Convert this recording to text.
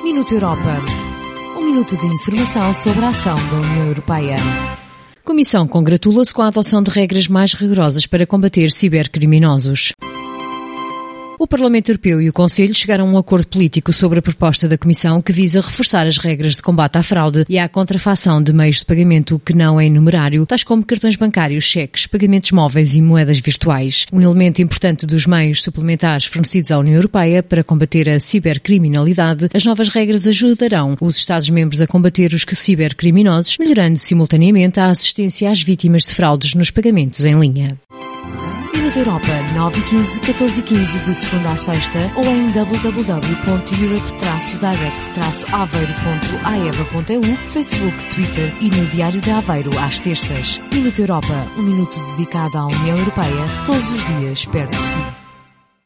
Minuto Europa. Um minuto de informação sobre a ação da União Europeia. A Comissão congratula-se com a adoção de regras mais rigorosas para combater cibercriminosos. O Parlamento Europeu e o Conselho chegaram a um acordo político sobre a proposta da Comissão que visa reforçar as regras de combate à fraude e à contrafação de meios de pagamento que não é numerário, tais como cartões bancários, cheques, pagamentos móveis e moedas virtuais. Um elemento importante dos meios suplementares fornecidos à União Europeia para combater a cibercriminalidade, as novas regras ajudarão os Estados-membros a combater os cibercriminosos, melhorando simultaneamente a assistência às vítimas de fraudes nos pagamentos em linha. Minuto Europa, 9h15, 14h15, de segunda a sexta, ou em www.europe-direct-aveiro.aeva.eu, Facebook, Twitter e no Diário de Aveiro, às terças. Minuto Europa, um minuto dedicado à União Europeia, todos os dias perto de si.